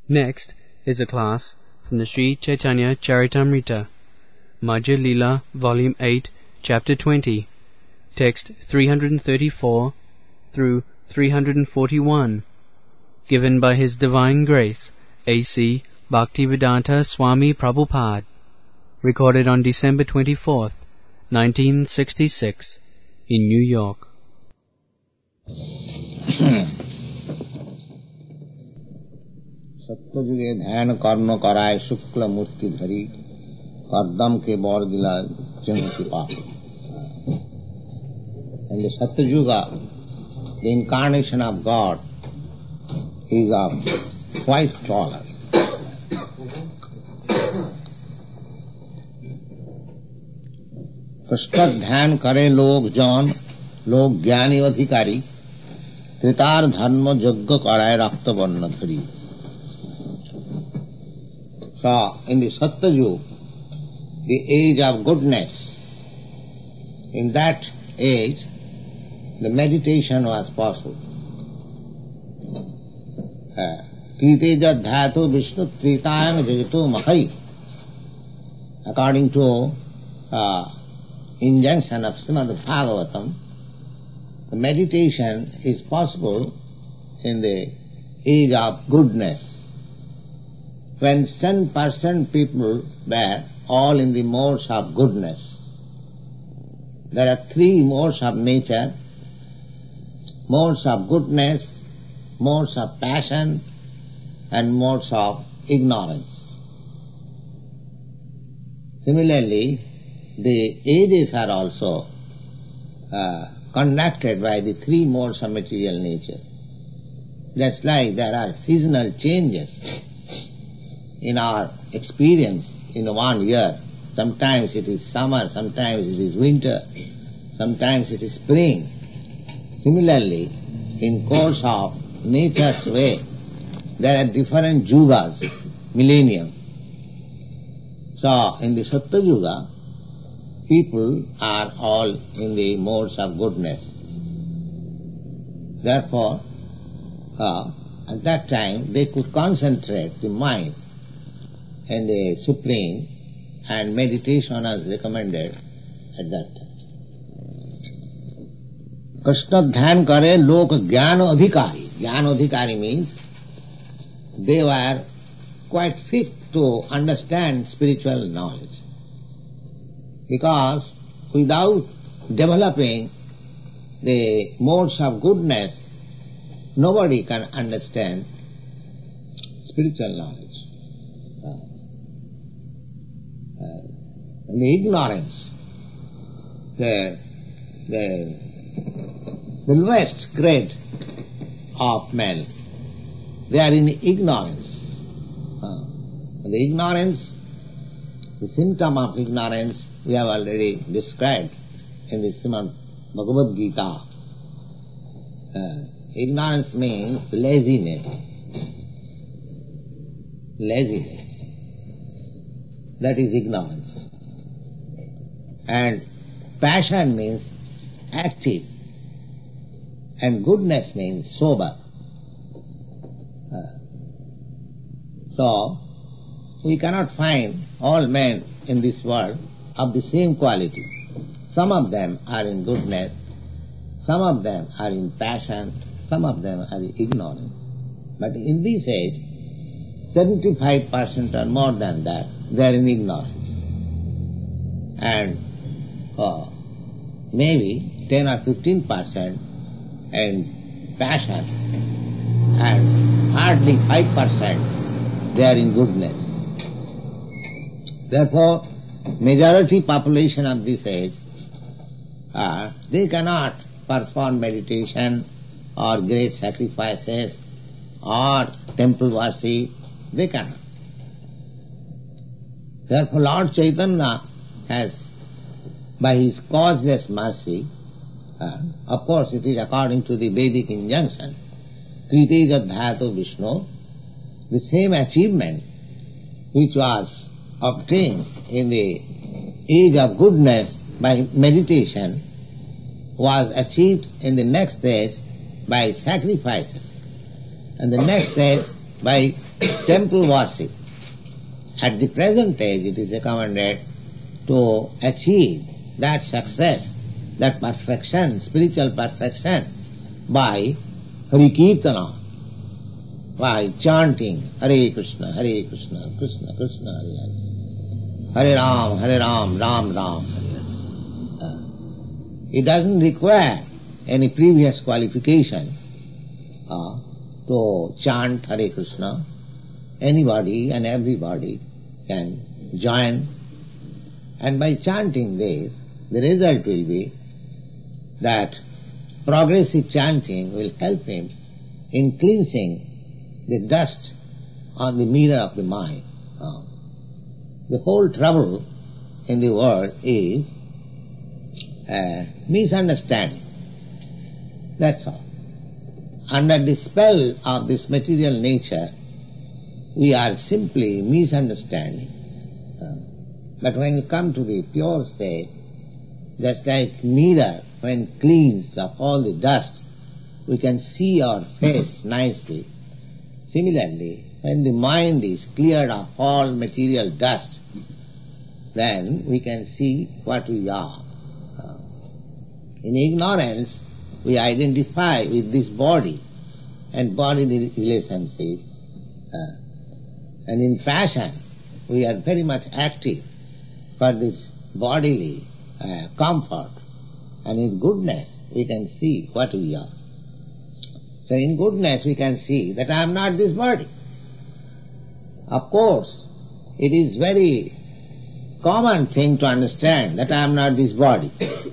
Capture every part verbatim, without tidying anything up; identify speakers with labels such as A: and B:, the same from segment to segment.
A: Next is a class from the Sri Chaitanya Charitamrita, Madhya Lila, Volume eight, Chapter twenty, Text three thirty-four through three forty-one, given by His Divine Grace, A C Bhaktivedanta Swami Prabhupada, recorded on December twenty-fourth, nineteen sixty-six, in New York.
B: सत्ययुगे ध्यान कर्म कराए शुक्ल मूर्ति धरी कर्दम के बौर दिला जन कृपा. And the Satyuga, the incarnation of God, is of quite taller. Krishna ध्यान करे लोग जौन लोग ज्ञानी अधिकारी त्रितार धर्म यज्ञ कराए रक्त वर्ण धरी. So, in the Satyuga, the age of goodness, in that age, the meditation was possible. Krite jadhyato Vishnu tritayam jagato mahai. According to uh, injunction of Srimad Bhagavatam, the meditation is possible in the age of goodness. When ten percent people were all in the modes of goodness. There are three modes of nature: modes of goodness, modes of passion, and modes of ignorance. Similarly, the ages are also uh, conducted by the three modes of material nature. Just like there are seasonal changes in our experience in one year. Sometimes it is summer, sometimes it is winter, sometimes it is spring. Similarly, in course of nature's way, there are different yugas, millennium. So, in the Satyuga, people are all in the modes of goodness. Therefore, uh, at that time, they could concentrate the mind and the Supreme, and meditation was recommended at that time. Krishna dhyan kare lok jnana adhikari. Jnana adhikari means they were quite fit to understand spiritual knowledge. Because without developing the modes of goodness, nobody can understand spiritual knowledge. And the ignorance, the, the, the lowest grade of men, they are in ignorance. Uh, the ignorance, the symptom of ignorance, we have already described in the Srimad Bhagavad Gita. Uh, ignorance means laziness. Laziness. That is ignorance. And passion means active, and goodness means sober. Uh, so, we cannot find all men in this world of the same quality. Some of them are in goodness, some of them are in passion, some of them are in ignorance. But in this age, seventy-five percent or more than that, they are in ignorance. And uh, maybe ten or fifteen percent in passion, and hardly five percent they are in goodness. Therefore, majority population of this age, uh, they cannot perform meditation or great sacrifices or temple worship. They cannot. Therefore, Lord Chaitanya has, by His causeless mercy, uh, of course it is according to the Vedic injunction, Krite jadhyato Vishnu, the same achievement which was obtained in the age of goodness by meditation was achieved in the next age by sacrifices, and the next age by temple worship. At the present age it is recommended to achieve that success, that perfection, spiritual perfection, by Harikirtana, by chanting Hare Krishna, Hare Krishna, Krishna Krishna, Hare Hare, Hare Ram, Hare Ram, Ram Ram, Hare Hare. Uh, it doesn't require any previous qualification uh, to chant Hare Krishna. Anybody and everybody can join, and by chanting this, the result will be that progressive chanting will help him in cleansing the dust on the mirror of the mind. Uh, the whole trouble in the world is uh, misunderstanding. That's all. Under the spell of this material nature, we are simply misunderstanding. Uh, but when you come to the pure state, just like mirror, when cleansed of all the dust, we can see our face nicely. Similarly, when the mind is cleared of all material dust, then we can see what we are. Uh, in ignorance, we identify with this body and bodily relationship. Uh, and in fashion, we are very much active for this bodily uh, comfort. And in goodness, we can see what we are. So in goodness, we can see that I am not this body. Of course, it is very common thing to understand that I am not this body.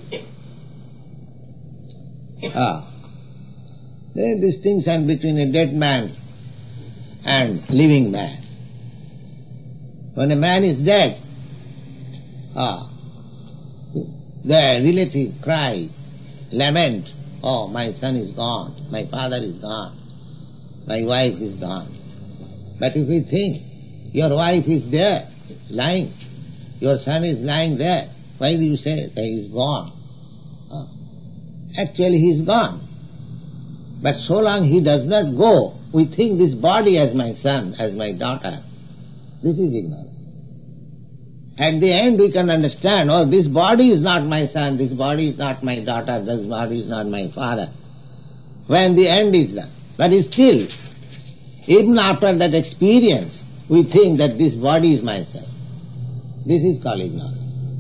B: Ah. There is distinction between a dead man and living man. When a man is dead, ah, the relative cry, lament, oh, my son is gone, my father is gone, my wife is gone. But if we think, your wife is there, lying, your son is lying there, why do you say that he is gone? Ah. Actually he is gone. But so long he does not go, we think this body as my son, as my daughter. This is ignorance. At the end we can understand, oh, this body is not my son, this body is not my daughter, this body is not my father. When the end is done. But still, even after that experience, we think that this body is myself. This is called ignorance.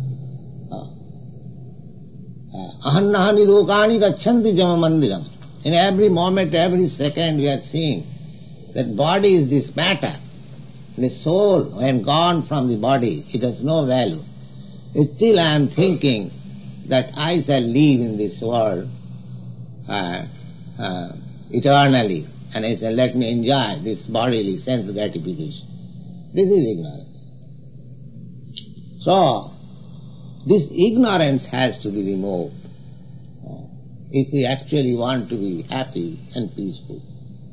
B: Ahannahani rokani gachanti jama mandiram. In every moment, every second we are seeing that body is this matter. The soul, when gone from the body, it has no value. Still I am thinking that I shall live in this world uh, uh, eternally, and I shall let me enjoy this bodily sense gratification. This is ignorance. So, this ignorance has to be removed if we actually want to be happy and peaceful.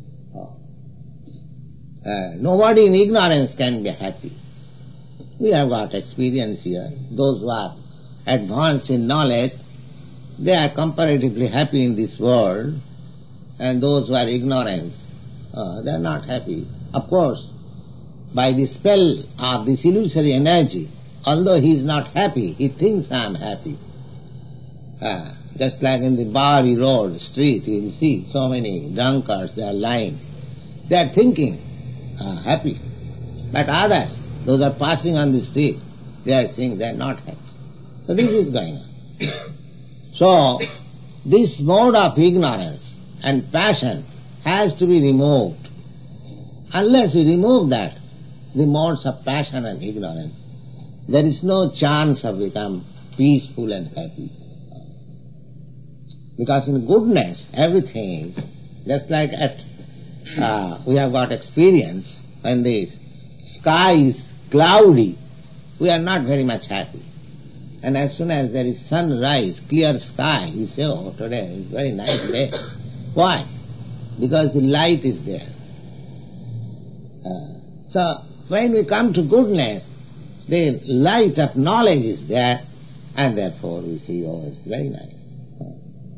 B: Uh, nobody in ignorance can be happy. We have got experience here. Those who are advanced in knowledge, they are comparatively happy in this world, and those who are ignorant, uh, they are not happy. Of course, by the spell of this illusory energy, although he is not happy, he thinks I am happy. Uh, just like in the Bari road, street, you will see so many drunkards, they are lying. They are thinking, Uh, happy. But others, those are passing on the street, they are saying they are not happy. So this is going on. So, this mode of ignorance and passion has to be removed. Unless we remove that, the modes of passion and ignorance, there is no chance of become peaceful and happy. Because in goodness, everything is just like at Uh, we have got experience when the sky is cloudy, we are not very much happy. And as soon as there is sunrise, clear sky, we say, oh, today is a very nice day. Why? Because the light is there. Uh, so, when we come to goodness, the light of knowledge is there, and therefore we see, oh, it's very nice.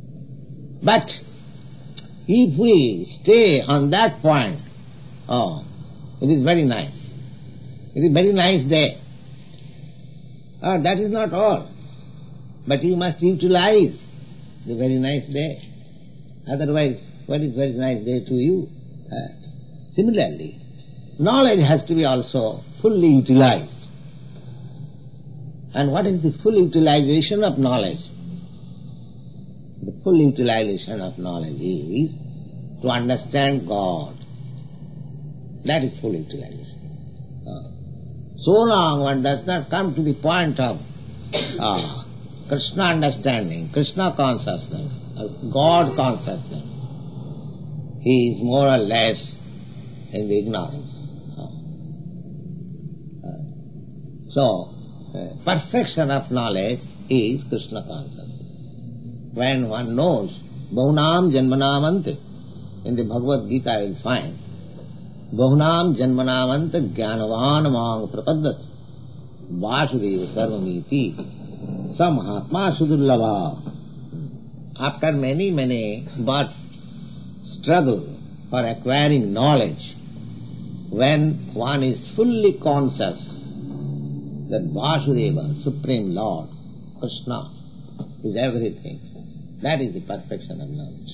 B: But if we stay on that point, oh, it is very nice. It is a very nice day. Oh, that is not all. But you must utilize the very nice day. Otherwise, what is very nice day to you? Uh, similarly, knowledge has to be also fully utilized. And what is the full utilization of knowledge? The full utilization of knowledge is to understand God. That is full utilization. Uh, so long one does not come to the point of uh, Krishna understanding, Krishna consciousness, uh, God consciousness, he is more or less in the ignorance. Uh, uh, so, uh, perfection of knowledge is Krishna consciousness. When one knows Bahunam Janmanamanta, in the Bhagavad Gita you will find Bahunam Janmanamanta Jnanavan Mang Prapadat Vasudeva Sarvamiti Samahatma Sudullabha. After many, many births, struggle for acquiring knowledge, when one is fully conscious that Vasudeva, Supreme Lord, Krishna, is everything, that is the perfection of knowledge.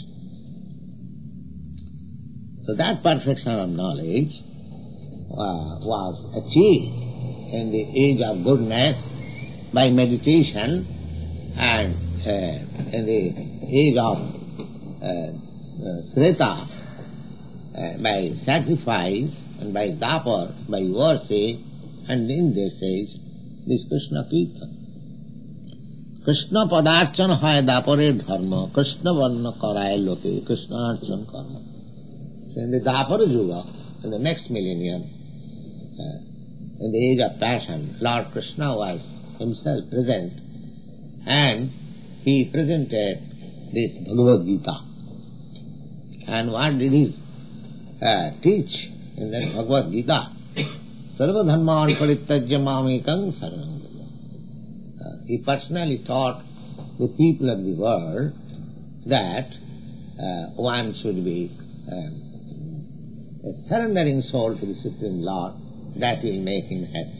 B: So that perfection of knowledge uh, was achieved in the age of goodness by meditation, and uh, in the age of uh, uh, Treta uh, by sacrifice, and by Dapar, by worship, and in this age, this Krishna Kirtan. Krishna padarchan hai Dapare dharma, Krishna varna karaye loke, Krishna archan karma. So in the Dapara Yuga, in the next millennium, uh, in the age of passion, Lord Krishna was himself present, and he presented this Bhagavad Gita. And what did he uh, teach in that Bhagavad Gita? Sarva dharman parittajya mamekam saranam vraja. Uh, he personally taught the people of the world that uh, one should be um, a surrendering soul to the Supreme Lord, that will make him happy.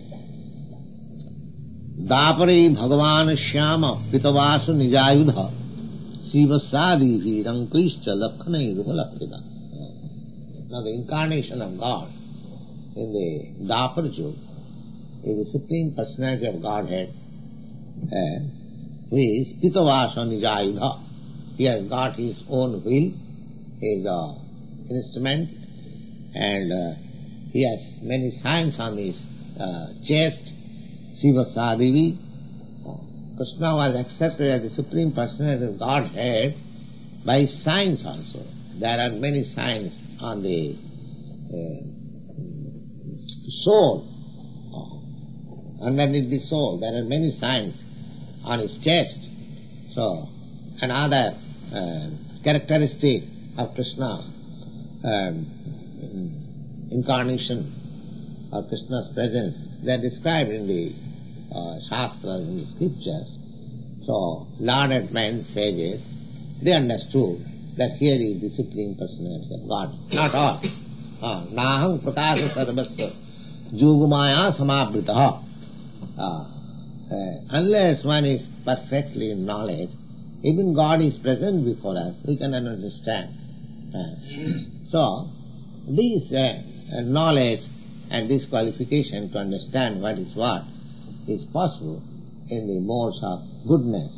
B: Dapare Bhagavan Shyama Pitavasu Nijayudha Sivasadi Virankrishcha Lakhanai Rumalakhrida. Now the incarnation of God in the Dapar Yuga is the Supreme Personality of Godhead, and who is Pitavasa Nijayudha. He has got his own will, his uh, instrument, and uh, he has many signs on his uh, chest. Shiva Sadivi. Krishna was accepted as the Supreme Personality of Godhead by signs also. There are many signs on the uh, soul. Underneath the soul, there are many signs on his chest. So, another uh, characteristic of Krishna, um, incarnation of Krishna's presence, they are described in the uh, Shastras, in the scriptures. So, learned men, sages, they understood that here is the Supreme Personality of God. Not all. Naham prakasa sarvasya yugumaya samabritaha. Unless one is perfectly in knowledge, even God is present before us, we cannot understand. Uh, so, this uh, knowledge and this qualification to understand what is what is possible in the modes of goodness.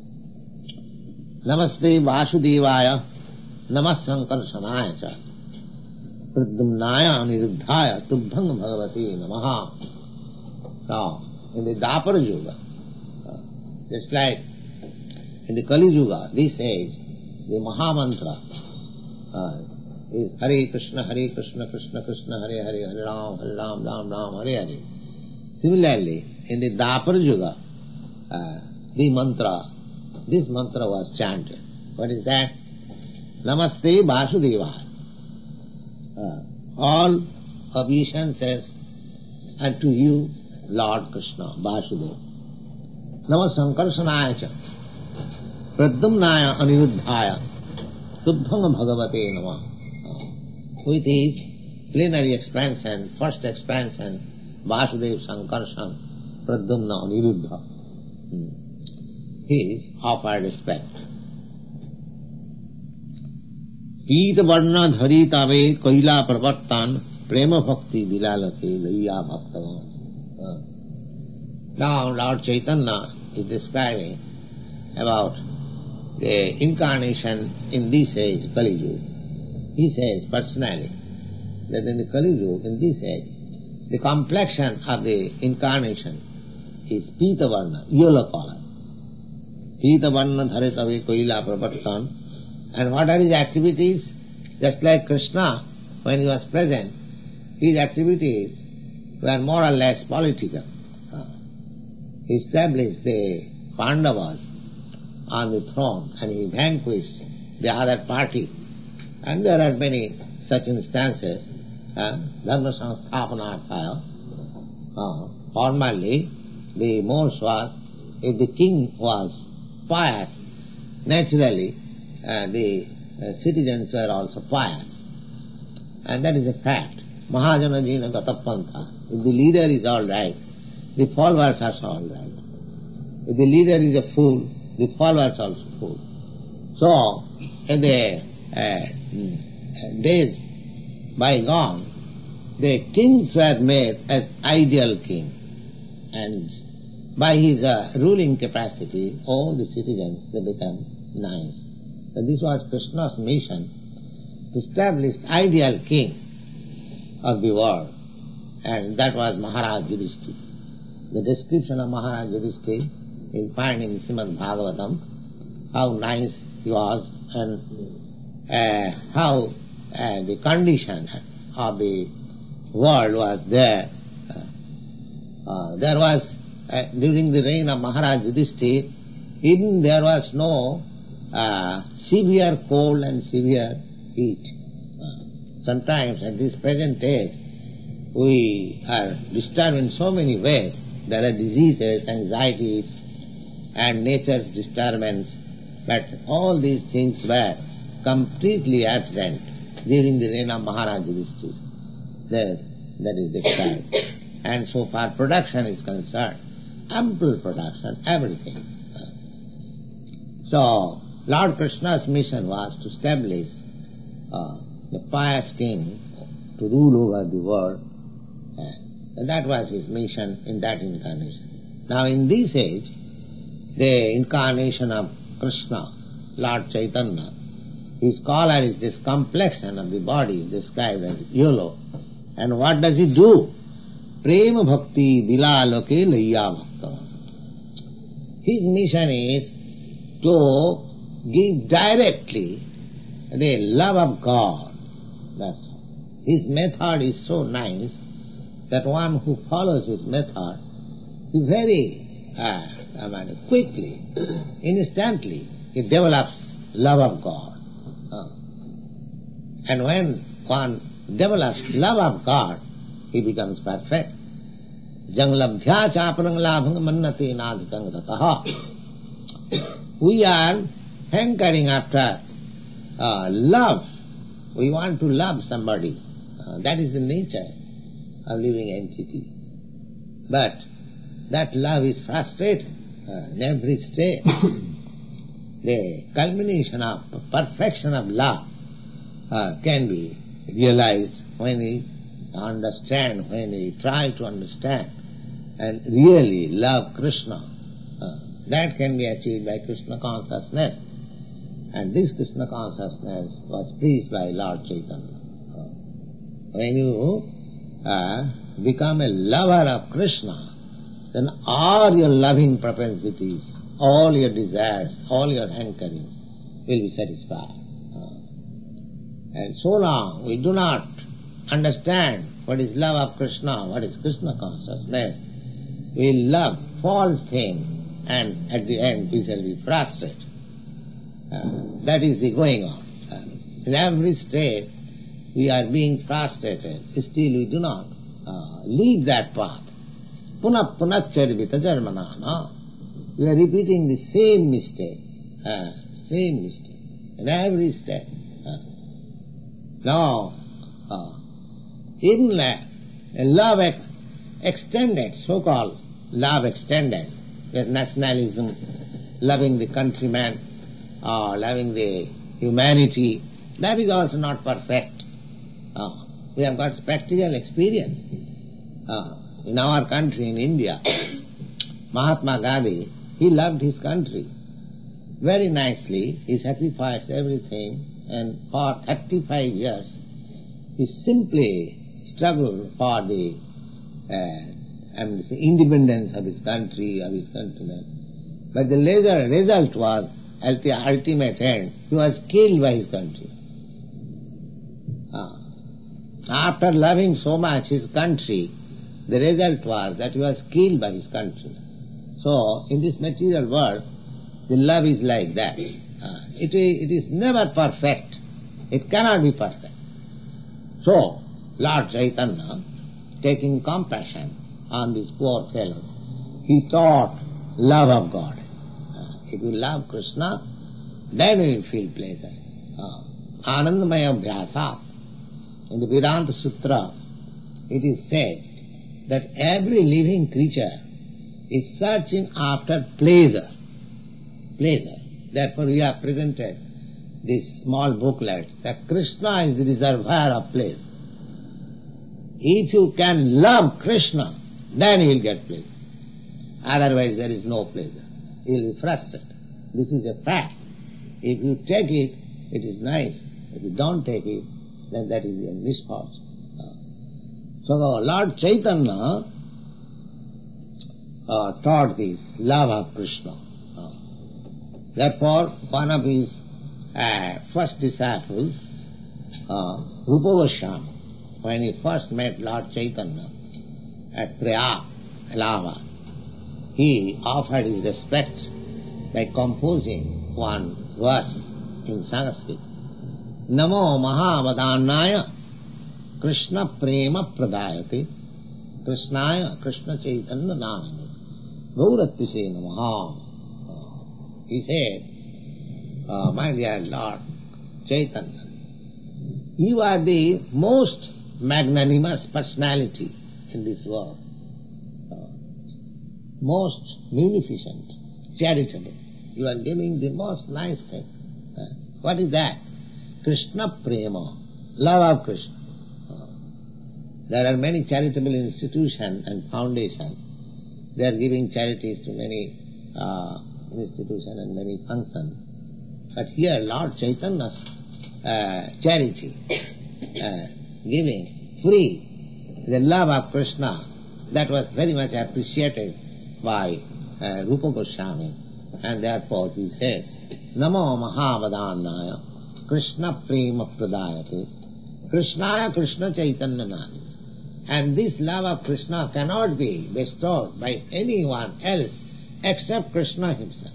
B: Namaste Vasudevaya, Namas Sankarsanaya cha, Pradyumnaya Aniruddhaya, Tubdhang Bhagavati Namaha. Now, in the Dapara Yuga, uh, just like in the Kali Yuga, this age, the Mahamantra uh, is Hare Krishna, Hare Krishna, Krishna Krishna, Hare Hare, Hare Ram, Hare Ram, Ram Ram, Hare Hare. Similarly, in the Dapara Yuga, uh, the mantra, this mantra was chanted. What is that? Namaste Vasudevaya. Uh, all obeisances unto you, Lord Krishna, Vasudeva. Nama Sankarsanaya cha, Pradyumnaya Aniruddhaya, Tubdhanga Bhagavate Nama. With his plenary expansion, first expansion, Vasudev Sankarshan, Pradyumna Aniruddha. Hmm. He is offered respect. पीत वर्ण धरी तवे कैला प्रवर्तन प्रेम भक्ति विलालते लैया भक्तवान. Now Lord Chaitanya is describing about the incarnation in this age, Kali Yuga. He says personally that in the Kali Yuga, in this age, the complexion of the incarnation is Pita Varna, yellow color. Pita Varna dhare tave koila pravartan. And what are his activities? Just like Krishna, when he was present, his activities were more or less political. He established the Pandavas on the throne and he vanquished the other party. And there are many such instances. Dharma Samsthapanarthaya. Formerly, the most was, if the king was pious, naturally uh, the uh, citizens were also pious. And that is a fact. Mahajana Jina Gatapantha. If the leader is all right, the followers are all right. If the leader is a fool, the followers are also fool. So, in the uh, days bygone, the kings were made as ideal king. And by his uh, ruling capacity, all the citizens, they become nice. So this was Krishna's mission, to establish ideal king of the world. And that was Maharaj Yudhishthira. The description of Maharaj Yudhishthira is found in Srimad Bhagavatam, how nice he was and uh, how uh, the condition of the world was there. Uh, uh, there was, uh, during the reign of Maharaj Yudhishthira, even there was no uh, severe cold and severe heat. Uh, sometimes at this present age, we are disturbed in so many ways. There are diseases, anxieties, and nature's disturbance, but all these things were completely absent during the reign of Maharaj Yudhishthira. That, that is described. And so far production is concerned, ample production, everything. So, Lord Krishna's mission was to establish uh, the pious king to rule over the world. And that was his mission in that incarnation. Now in this age, the incarnation of Krishna, Lord Chaitanya, his color is this complexion of the body described as yellow. And what does he do? Prema bhakti vilaloke laya bhakta. His mission is to give directly the love of God. That's all. His method is so nice that one who follows his method, he very uh, I mean, quickly, instantly, he develops love of God. Uh, and when one develops love of God, he becomes perfect. Janglabhya chaparang labhang mannate nadhikang tataha. We are hankering after uh, love. We want to love somebody. Uh, that is the nature of living entity. But that love is frustrated uh, in every state. The culmination of perfection of love uh, can be realized when we understand, when we try to understand and really love Krishna. Uh, that can be achieved by Krishna consciousness. And this Krishna consciousness was preached by Lord Chaitanya. Uh, when you uh, become a lover of Krishna, then all your loving propensities, all your desires, all your hankering will be satisfied. Uh, and so long we do not understand what is love of Krishna, what is Krishna consciousness, we love false things and at the end we shall be frustrated. Uh, that is the going on. Uh, in every state we are being frustrated, still we do not uh, leave that path. Punah punacharvita jarmanana. We are repeating the same mistake, uh, same mistake in every step. Uh, now, uh, Even a, a love ex- extended, so-called love extended, that nationalism, loving the countryman, or loving the humanity, that is also not perfect. Uh, we have got practical experience. Uh, in our country, in India, Mahatma Gandhi, he loved his country very nicely. He sacrificed everything, and for thirty-five years he simply struggled for the uh, I mean, the independence of his country, of his countrymen. But the later result was, at the ultimate end, he was killed by his country. Ah. After loving so much his country, the result was that he was killed by his country. So, in this material world, the love is like that. Uh, it, it is never perfect. It cannot be perfect. So, Lord Chaitanya, taking compassion on these poor fellows, he taught love of God. Uh, if you love Krishna, then you will feel pleasure. Uh, Anandamaya Bhyasat. In the Vedanta Sutra, it is said that every living creature is searching after pleasure. Pleasure. Therefore we have presented this small booklet that Krishna is the reservoir of pleasure. If you can love Krishna, then you will get pleasure. Otherwise there is no pleasure. You will be frustrated. This is a fact. If you take it, it is nice. If you don't take it, then that is a misfortune. Uh, so Lord Chaitanya uh, taught this love of Krishna. Uh, therefore, one of his uh, first disciples, uh, Rupa Goswami, when he first met Lord Chaitanya at Prayag, Allahabad, he offered his respect by composing one verse in Sanskrit. Namo Mahavadannaya Krishna Prema Pradayate Krishnaya Krishna Chaitanya Namane Gauratise Namaha. He said, uh, my dear Lord Chaitanya, you are the most magnanimous personality in this world, uh, most munificent, charitable. You are giving the most nice thing. Uh, what is that? Krishna Prema, love of Krishna. Uh, there are many charitable institutions and foundations. They are giving charities to many uh, institutions and many functions. But here Lord Chaitanya's uh, charity, uh, giving free, the love of Krishna, that was very much appreciated by uh, Rupa Goswami. And therefore he said, Namo Mahavadannaya Krishna Prema Pradayate Krishnaya Krishna Chaitanya Nami. And this love of Krishna cannot be bestowed by anyone else except Krishna himself.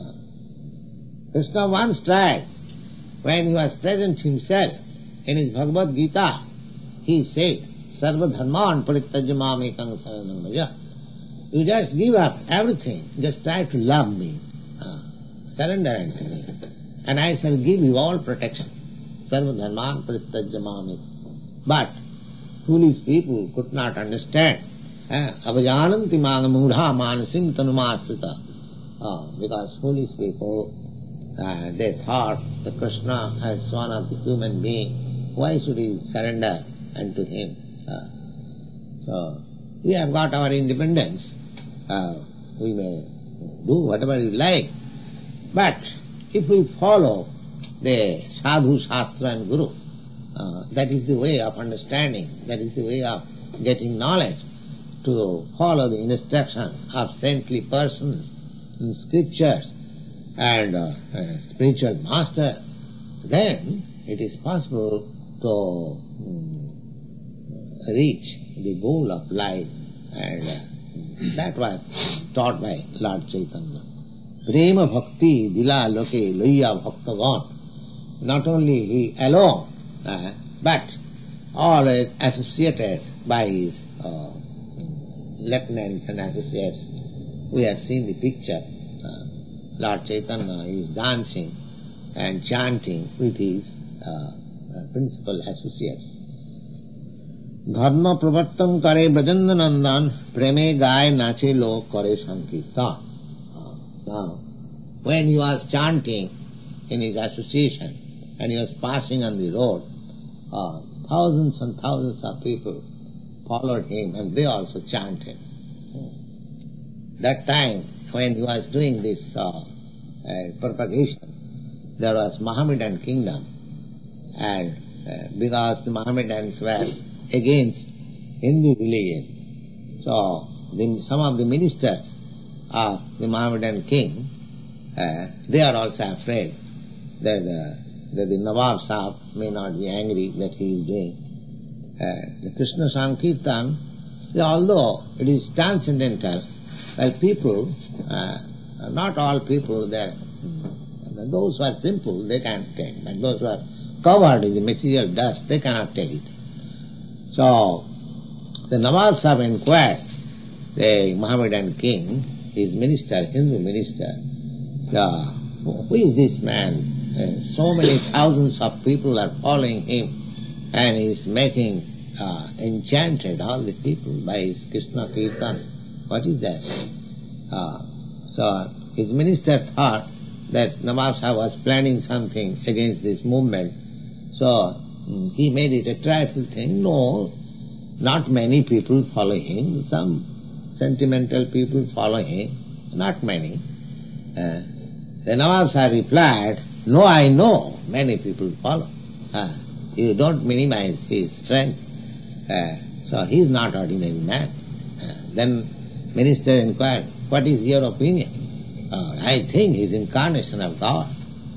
B: Krishna once tried, when he was present himself in his Bhagavad Gita, he said, Sarva dharman parittajya mamekam saranam vraja. You just give up everything, just try to love me. Uh, surrender unto me, and I shall give you all protection. Sarva dharman parittajya mamekam. But foolish people could not understand. Avajananti mana mudha manasim tanumasrita. Because foolish people, uh, they thought that Krishna as one of the human being, why should he surrender unto him? Uh, so, we have got our independence. Uh, we may do whatever we like. But if we follow the sadhu, shastra and guru, uh, that is the way of understanding, that is the way of getting knowledge, to follow the instructions of saintly persons in scriptures and uh, uh, spiritual master, then it is possible to um, reach the goal of life. And uh, that was taught by Lord Chaitanya. Prema bhakti dila loke loya bhaktavan. Not only he alone, uh, but always associated by his uh, lieutenants and associates. We have seen the picture. Uh, Lord Chaitanya is dancing and chanting with his uh, uh, principal associates. Dharma pravartam kare Brajendanandan preme gaye nache lo kare sankirtan. Now, when he was chanting in his association and he was passing on the road, uh, thousands and thousands of people followed him and they also chanted. That time, when he was doing this uh, uh, propagation, there was Mohammedan kingdom, and uh, because the Mohammedans were against Hindu religion, so the, some of the ministers of the Mohammedan king, uh, they are also afraid that, uh, that the Nawab Sahib may not be angry that he is doing. Uh, the Krishna Sankirtan, although it is transcendental, well, people, uh, not all people, they those who are simple, they can take, but those who are covered in the material dust, they cannot take it. So, the Nawab Sahib inquired the Mohammedan king, his minister, Hindu minister, uh, who is this man? Uh, so many thousands of people are following him, and he is making uh, enchanted all the people by his Krishna Kirtan. What is that? Uh, so, his minister thought that Nawab Sahib was planning something against this movement. So, he made it a trifle thing. No, not many people follow him. Some sentimental people follow him, not many. Uh, the Nawab Sahib replied, no, I know many people follow. Uh, you don't minimize his strength. Uh, so he is not ordinary man. Uh, then minister inquired, what is your opinion? Uh, I think he is incarnation of God.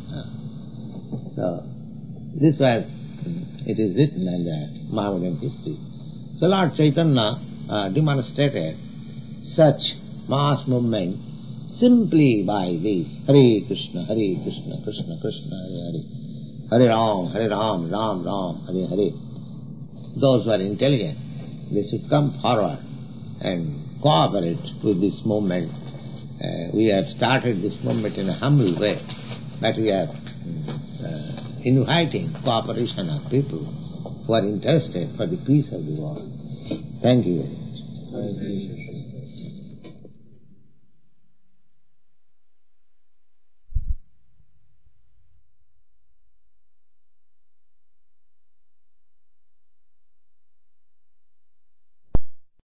B: Uh, so this was, it is written in the Mohammedan history. So Lord Chaitanya uh, demonstrated such mass movement simply by this Hare Krishna, Hare Krishna, Krishna Krishna, Hare Hare, Hare Ram, Hare Ram, Ram Ram, Hare Hare. Those who are intelligent, they should come forward and cooperate with this movement. Uh, we have started this movement in a humble way, but we are uh, inviting cooperation of people who are interested for the peace of the world. Thank you very much.